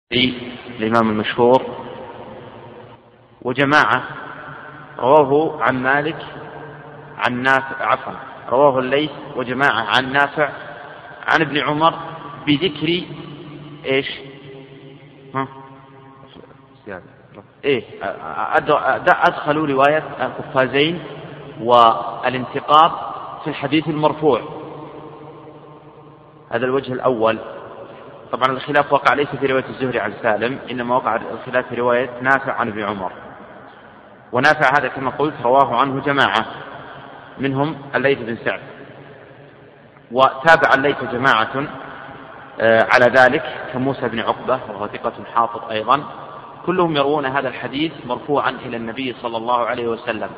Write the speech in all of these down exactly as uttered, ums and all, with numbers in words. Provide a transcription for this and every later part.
الإمام المشهور وجماعة رواه عن مالك عن نافع عفوا رواه الليث وجماعة عن نافع عن ابن عمر بذكر ايش ها ايه ادخلوا رواية القفازين والانتقاب في الحديث المرفوع. هذا الوجه الأول. طبعا الخلاف وقع ليس في رواية الزهري عن سالم، إنما وقع الخلاف في رواية نافع عن ابن عمر، ونافع هذا كما قلت رواه عنه جماعة منهم الليث بن سعد، وتابع الليث جماعة على ذلك كموسى بن عقبة وهو ثقة حافظ أيضا، كلهم يروون هذا الحديث مرفوعا إلى النبي صلى الله عليه وسلم.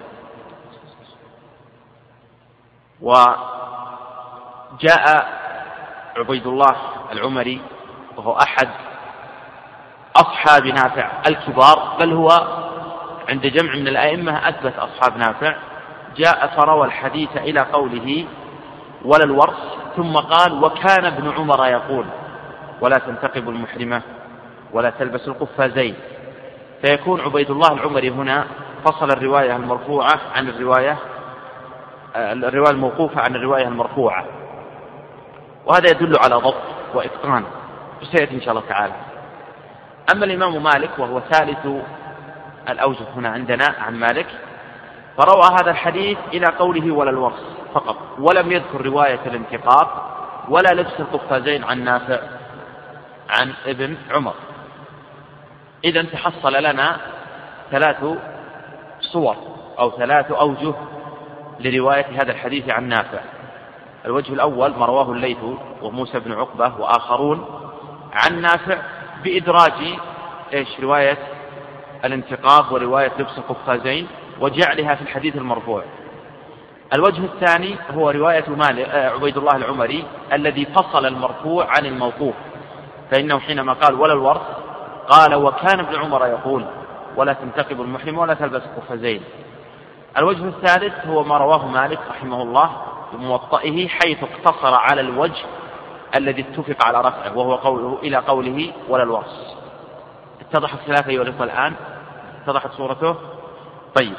وجاء عبيد الله العمري وهو أحد أصحاب نافع الكبار، بل هو عند جمع من الأئمة أثبت أصحاب نافع، جاء فروى الحديث إلى قوله ولا الورث، ثم قال وكان ابن عمر يقول ولا تنتقبوا المحرمة ولا تلبسوا القفازين، فيكون عبيد الله العمري هنا فصل الرواية المرفوعة عن الرواية الرواية الموقوفة عن الرواية المرفوعة، وهذا يدل على ضبط وإتقان وسيأتي إن شاء الله تعالى. أما الإمام مالك وهو ثالث الأوجه هنا عندنا عن مالك، فروى هذا الحديث إلى قوله ولا الورث فقط، ولم يذكر رواية الانتقاب ولا لبس القفازين عن نافع عن ابن عمر. إذن تحصل لنا ثلاث صور أو ثلاث أوجه لرواية هذا الحديث عن نافع. الوجه الأول ما رواه الليث وموسى بن عقبة وآخرون عن نافع بإدراج إيش رواية الانتقاب ورواية لبس القفازين وجعلها في الحديث المرفوع. الوجه الثاني هو رواية مالك عبيد الله العمري الذي فصل المرفوع عن الموقوف، فإنه حينما قال ولا الورث قال وكان ابن عمر يقول ولا تنتقب المحرم ولا تلبس القفازين. الوجه الثالث هو ما رواه مالك رحمه الله بموطئه، حيث اقتصر على الوجه الذي اتفق على رفعه وهو قوله إلى قوله ولا الورث. اتضح الخلاف أيها الأخوة الآن؟ اتضحت صورته؟ طيب.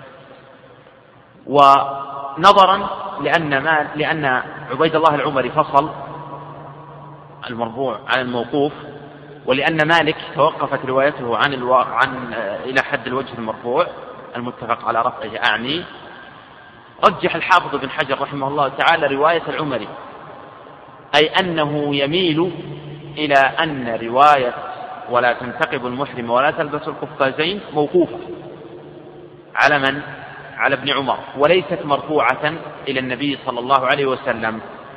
ونظرا لأن, ما لأن عبيد الله العمري فصل المرفوع عن الموقوف، ولأن مالك توقفت روايته عن, الو... عن إلى حد الوجه المرفوع المتفق على رفعه أعني، رجح الحافظ بن حجر رحمه الله تعالى رواية العمري، أي أنه يميل إلى أن رواية ولا تنتقب المحرم ولا تلبس القفازين موقوفة على من؟ على ابن عمر، وليست مرفوعة إلى النبي صلى الله عليه وسلم.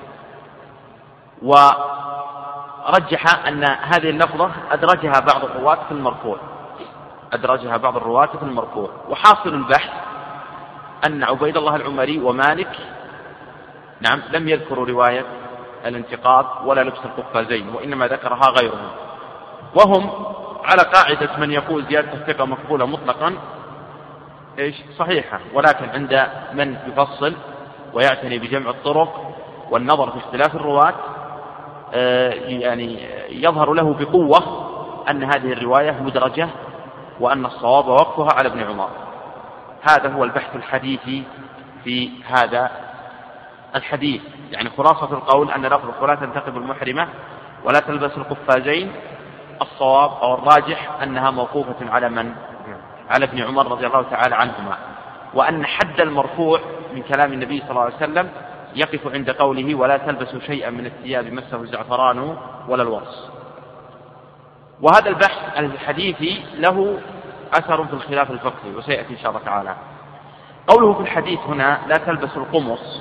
ورجح أن هذه اللفظة أدرجها بعض الرواة في المرفوع أدرجها بعض الرواة في المرفوع وحاصل البحث أن عبيد الله العمري ومالك نعم لم يذكروا رواية الانتقاب ولا لبس القفازين، وإنما ذكرها غيرهم، وهم على قاعدة من يقول زيادة الثقة مقبولة مطلقا إيش صحيحة، ولكن عند من يفصل ويعتني بجمع الطرق والنظر في اختلاف الرواة آه يعني يظهر له بقوة أن هذه الرواية مدرجة وأن الصواب وقفها على ابن عمر. هذا هو البحث الحديثي في هذا الحديث، يعني خلاصة القول أن لفظ ولا تنتقب المحرمة ولا تلبس القفازين الصواب أو الراجح أنها موقوفة على من؟ على ابن عمر رضي الله تعالى عنهما، وأن حد المرفوع من كلام النبي صلى الله عليه وسلم يقف عند قوله ولا تلبسوا شيئا من الثياب مسه الزعفران ولا الورس. وهذا البحث الحديثي له أثر في الخلاف الفقهي وسيأتي إن شاء الله تعالى. قوله في الحديث هنا لا تلبسوا القمص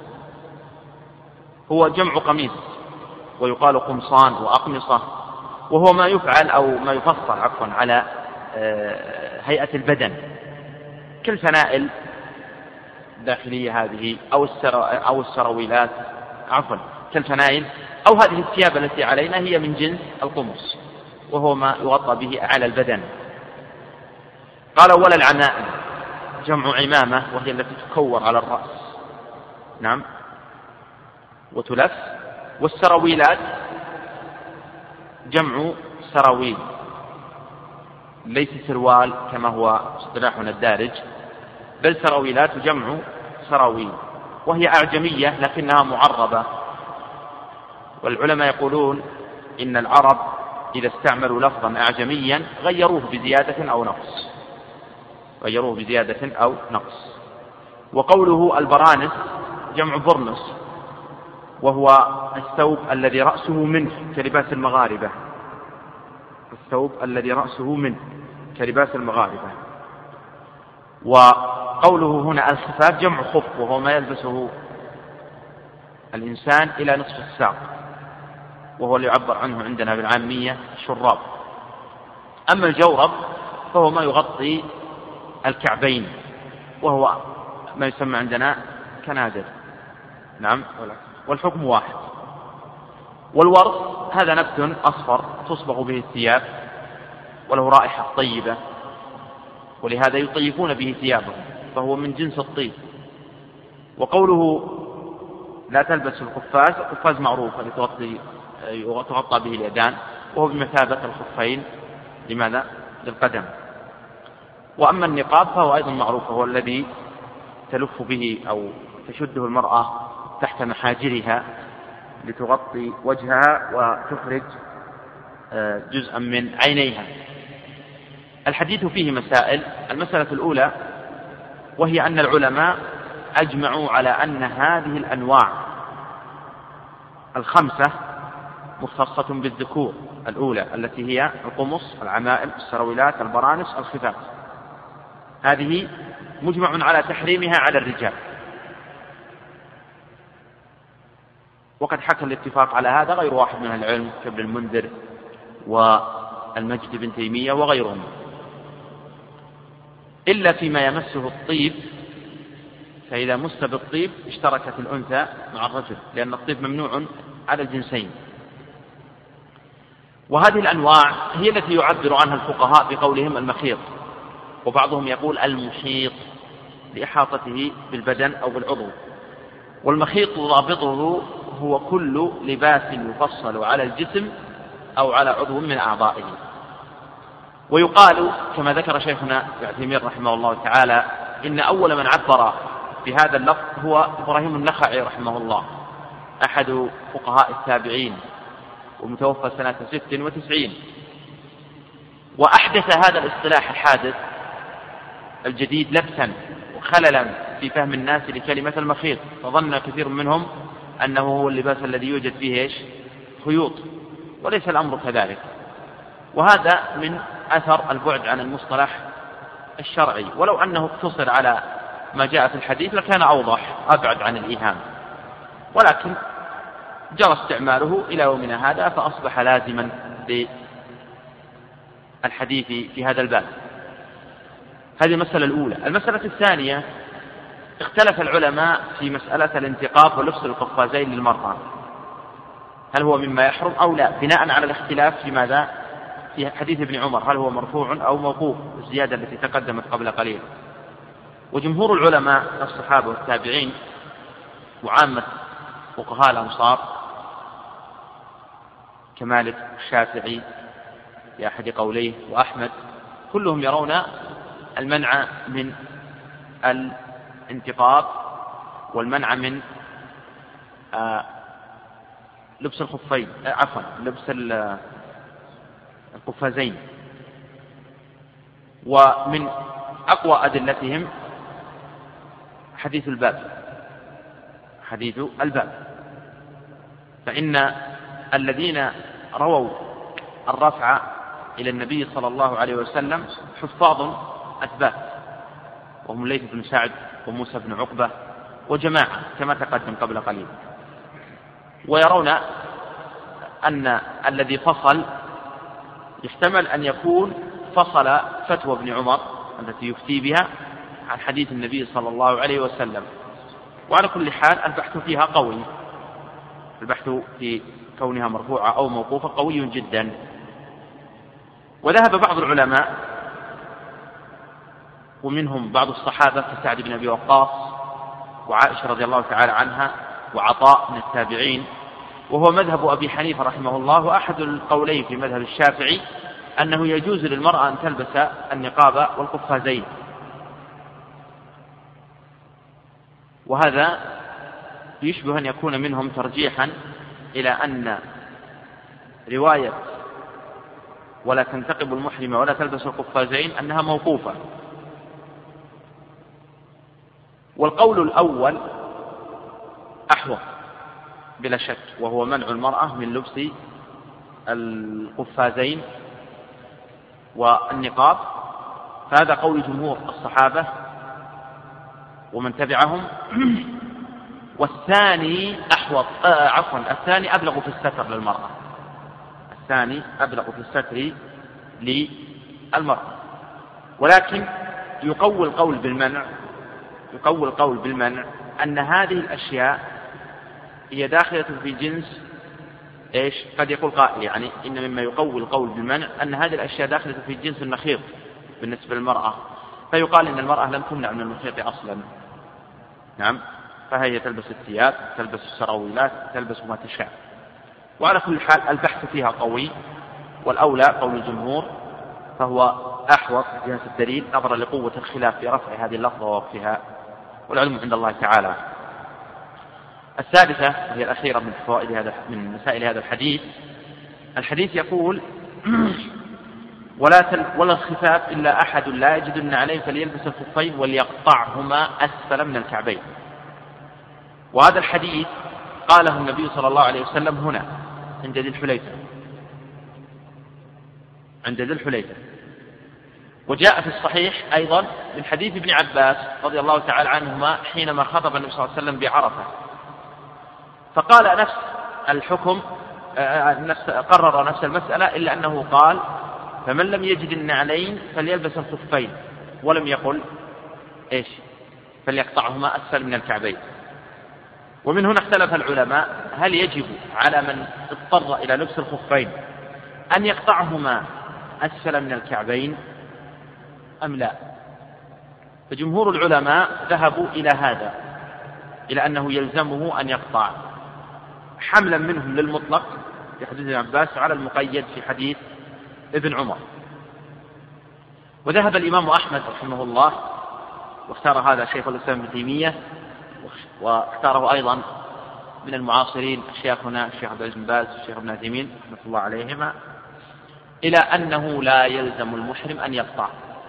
هو جمع قميص، ويقال قمصان وأقمصة، وهو ما يفعل أو ما يفصل عفوا على هيئة البدن كالفنائل الداخلية هذه أو السر أو السرويلات عفوا كالفنائل أو هذه الثياب التي علينا هي من جنس القمص، وهو ما يغطى به على البدن. قال ولا العنائم جمع عمامة، وهي التي تكور على الرأس نعم وتلف، والسرويلات جمع سراويل، ليس سروال كما هو اصطلاحنا الدارج، بل سراويلات جمع سراويل، وهي أعجمية لكنها معربة. والعلماء يقولون إن العرب إذا استعملوا لفظا أعجميا غيروه بزيادة أو نقص غيروه بزيادة أو نقص. وقوله البرانس جمع برنس، وهو الثوب الذي رأسه منه كلباس المغاربة الثوب الذي رأسه منه كلباس المغاربة. وقوله هنا الخفاف جمع خف، وهو ما يلبسه الإنسان إلى نصف الساق، وهو اللي يعبر عنه عندنا بالعامية شراب. أما الجورب فهو ما يغطي الكعبين، وهو ما يسمى عندنا كنادر. نعم، والحكم واحد. والورد هذا نبت أصفر تصبغ به الثياب، وله رائحة طيبة، ولهذا يطيبون به ثيابهم، فهو من جنس الطيب. وقوله لا تلبس القفاز، القفاز معروف الذي تغطى به اليدان، وهو بمثابة الخفين. لماذا؟ للقدم. وأما النقاب فهو أيضا معروف، هو الذي تلف به أو تشده المرأة تحت محاجرها لتغطي وجهها وتخرج جزءا من عينيها. الحديث فيه مسائل. المسألة الأولى وهي أن العلماء أجمعوا على أن هذه الأنواع الخمسة مختصة بالذكور. الأولى التي هي القمص، العمائم، السراويلات، البرانس، الخفاف، هذه مجمع على تحريمها على الرجال. وقد حكى الاتفاق على هذا غير واحد من العلم كابن المنذر والمجد بن تيمية وغيرهم، إلا فيما يمسه الطيب، فإذا مس بالطيب اشتركت الأنثى مع الرجل، لأن الطيب ممنوع على الجنسين. وهذه الأنواع هي التي يعبر عنها الفقهاء بقولهم المخيط، وبعضهم يقول المحيط لإحاطته بالبدن أو بالعضو. والمخيط ضابطه هو كل لباس يفصل على الجسم أو على عضو من أعضائه. ويقال كما ذكر شيخنا ابن عثيمين رحمه الله تعالى إن أول من عبر بهذا اللفظ هو إبراهيم النخعي رحمه الله، أحد فقهاء التابعين، ومتوفى سنة ست وتسعين. وأحدث هذا الاصطلاح الحادث الجديد لبسا وخللا في فهم الناس لكلمة المخيط، فظن كثير منهم أنه هو اللباس الذي يوجد فيه إيش؟ خيوط، وليس الأمر كذلك. وهذا من أثر البعد عن المصطلح الشرعي، ولو أنه اقتصر على ما جاء في الحديث لكان أوضح أبعد عن الإيهام، ولكن جرى استعماله إلى يومنا هذا فأصبح لازما للحديث في هذا الباب. هذه المسألة الأولى. المسألة الثانية اختلف العلماء في مسألة الانتقاب ولبس القفازين للمرأة، هل هو مما يحرم أو لا، بناء على الاختلاف في ماذا؟ في حديث ابن عمر، هل هو مرفوع أو موقوف، الزيادة التي تقدمت قبل قليل. وجمهور العلماء الصحابة والتابعين وعامة فقهاء الأمصار كمالك الشافعي في أحد قوليه وأحمد كلهم يرون المنع من الانتقاب والمنع من آه لبس الخفين، آه عفوا لبس القفازين. ومن أقوى أدلتهم حديث الباب حديث الباب فإن الذين رووا الرفع إلى النبي صلى الله عليه وسلم حفاظ أثبات، وهم ليث بن سعد وموسى بن عقبة وجماعة كما تقدم قبل قليل. ويرون أن الذي فصل يحتمل أن يكون فصل فتوى ابن عمر التي يفتي بها عن حديث النبي صلى الله عليه وسلم. وعلى كل حال البحث فيها قوي، البحث في كونها مرفوعة أو موقوفة قوي جدا. وذهب بعض العلماء ومنهم بعض الصحابة كسعد بن أبي وقاص وعائشة رضي الله تعالى عنها وعطاء من التابعين وهو مذهب أبي حنيفة رحمه الله، وأحد القولين في مذهب الشافعي أنه يجوز للمرأة أن تلبس النقاب والقفازين. وهذا يشبه أن يكون منهم ترجيحا إلى أن رواية ولا تنتقب المحرمة ولا تلبس القفازين أنها موقوفة. والقول الأول أحوط بلا شك، وهو منع المرأة من لبس القفازين والنقاب، فهذا قول جمهور الصحابة ومن تبعهم. والثاني أحوط آه عفوا الثاني أبلغ في الستر للمرأة، الثاني أبلغ في الستر للمرأة، ولكن يقوي القول بالمنع يقوي القول بالمنع أن هذه الأشياء هي داخلة في جنس إيش؟ قد يقول قائل يعني إن مما يقوي القول بالمنع أن هذه الأشياء داخلة في جنس المخيط بالنسبة للمرأة، فيقال إن المرأة لم تمنع من المخيط أصلا. نعم، فهي تلبس الثياب، تلبس السراويلات، تلبس ما تشاء. وعلى كل حال البحث فيها قوي، والأولى قول الجمهور، فهو أحوط جهة الدليل نظرا لقوة الخلاف في رفع هذه اللفظة ووقفها، والعلم عند الله تعالى. الثالثة هي الأخيرة من فوائد هذا من مسائل هذا الحديث، الحديث يقول ولا تل ولا الخفاف إلا أحد لا يجد النعلين فليلبس الخفين وليقطعهما أسفل من الكعبين. وهذا الحديث قاله النبي صلى الله عليه وسلم هنا عند ذي الحليفة عند ذي الحليفة وجاء في الصحيح أيضا من حديث ابن عباس رضي الله تعالى عنهما حينما خطب النبي صلى الله عليه وسلم بعرفة، فقال نفس الحكم نفس قرر نفس المسألة، إلا أنه قال فمن لم يجد النعلين فليلبس الخفين، ولم يقل إيش فليقطعهما أسفل من الكعبين. ومن هنا اختلف العلماء هل يجب على من اضطر إلى لبس الخفين أن يقطعهما أسفل من الكعبين أم لا؟ فجمهور العلماء ذهبوا إلى هذا، إلى أنه يلزمه أن يقطع، حملا منهم للمطلق في حديث ابن عباس على المقيد في حديث ابن عمر. وذهب الإمام أحمد رحمه الله، واختار هذا شيخ الإسلام ابن تيمية، واختاره أيضا من المعاصرين شيخنا الشيخ عبد العزيز بن باز والشيخ ابن عثيمين رحمة الله عليهما، إلى أنه لا يلزم المحرم أن يقطع.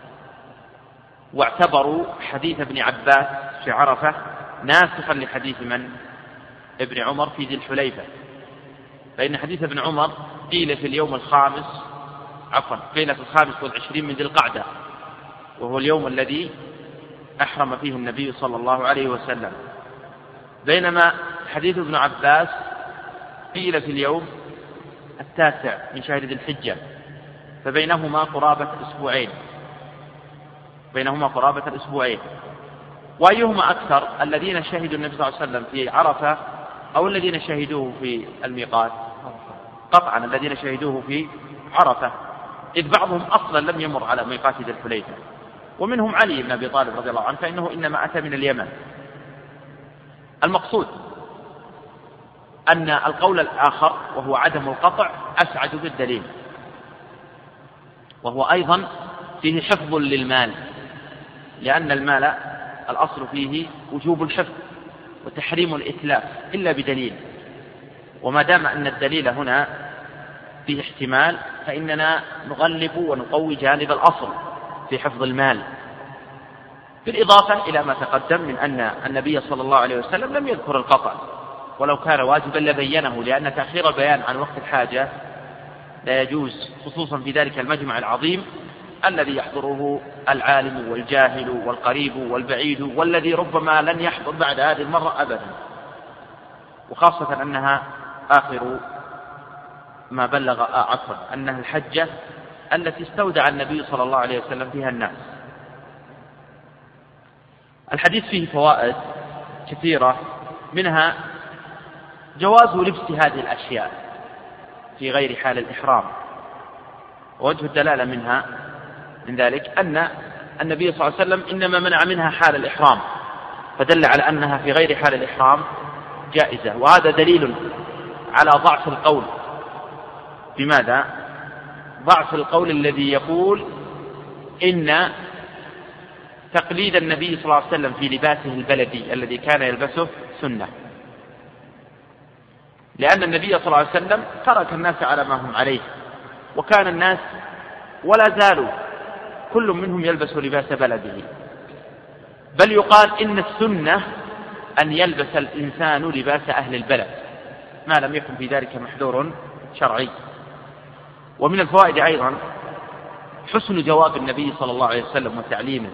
واعتبروا حديث ابن عباس في عرفة ناسخا لحديث من؟ ابن عمر في ذي الحليفة، فإن حديث ابن عمر قيل في اليوم الخامس عفوا قيل في الخامس والعشرين من ذي القعدة، وهو اليوم الذي أحرم فيه النبي صلى الله عليه وسلم، بينما حديث ابن عباس قيل في اليوم التاسع من شهر ذي الحجة، فبينهما قرابة أسبوعين بينهما قرابة الأسبوعين. وأيهما أكثر، الذين شهدوا النبي صلى الله عليه وسلم في عرفة أو الذين شهدوه في الميقات؟ قطعا الذين شهدوه في عرفة، إذ بعضهم أصلا لم يمر على ميقات ذي الحليفة، ومنهم علي بن أبي طالب رضي الله عنه فإنه إنما أتى من اليمن. المقصود أن القول الآخر وهو عدم القطع أسعد بالدليل، وهو أيضا فيه حفظ للمال، لأن المال الأصل فيه وجوب الحفظ وتحريم الإتلاف إلا بدليل، وما دام أن الدليل هنا فيه احتمال فإننا نغلب ونقوي جانب الأصل في حفظ المال، بالإضافة إلى ما تقدم من أن النبي صلى الله عليه وسلم لم يذكر القطع، ولو كان واجبا لبينه، لأن تأخير البيان عن وقت الحاجة لا يجوز، خصوصا في ذلك المجمع العظيم الذي يحضره العالم والجاهل والقريب والبعيد، والذي ربما لن يحضر بعد هذه المرة أبدا، وخاصة أنها آخر ما بلغ عفوا أنها الحجة التي استودع النبي صلى الله عليه وسلم فيها الناس. الحديث فيه فوائد كثيرة، منها جواز لبس هذه الأشياء في غير حال الإحرام، ووجه الدلالة منها من ذلك أن النبي صلى الله عليه وسلم إنما منع منها حال الإحرام، فدل على أنها في غير حال الإحرام جائزة، وهذا دليل على ضعف القول. بماذا؟ ضعف القول الذي يقول إن تقليد النبي صلى الله عليه وسلم في لباسه البلدي الذي كان يلبسه سنة، لأن النبي صلى الله عليه وسلم ترك الناس على ما هم عليه، وكان الناس ولا زالوا كل منهم يلبس لباس بلده، بل يقال إن السنة أن يلبس الإنسان لباس أهل البلد ما لم يكن في ذلك محذور شرعي. ومن الفوائد أيضا حسن جواب النبي صلى الله عليه وسلم وتعليمه،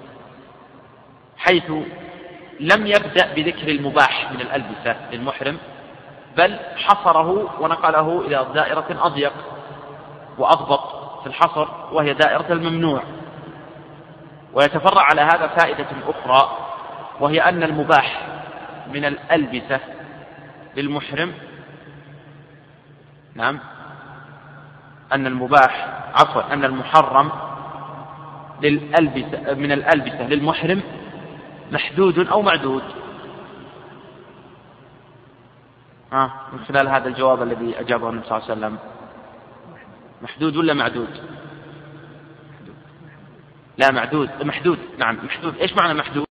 حيث لم يبدأ بذكر المباح من الألبسة للمحرم، بل حصره ونقله إلى دائرة أضيق وأضبط في الحصر، وهي دائرة الممنوع. ويتفرع على هذا فائدة أخرى، وهي أن المباح من الألبسة للمحرم، نعم أن المباح عفوا أن المحرم للألبسة من الألبسة للمحرم محدود أو معدود. آه من خلال هذا الجواب الذي أجابه النبي صلى الله عليه وسلم، محدود ولا معدود؟ لا معدود، محدود. نعم محدود. إيش معنى محدود؟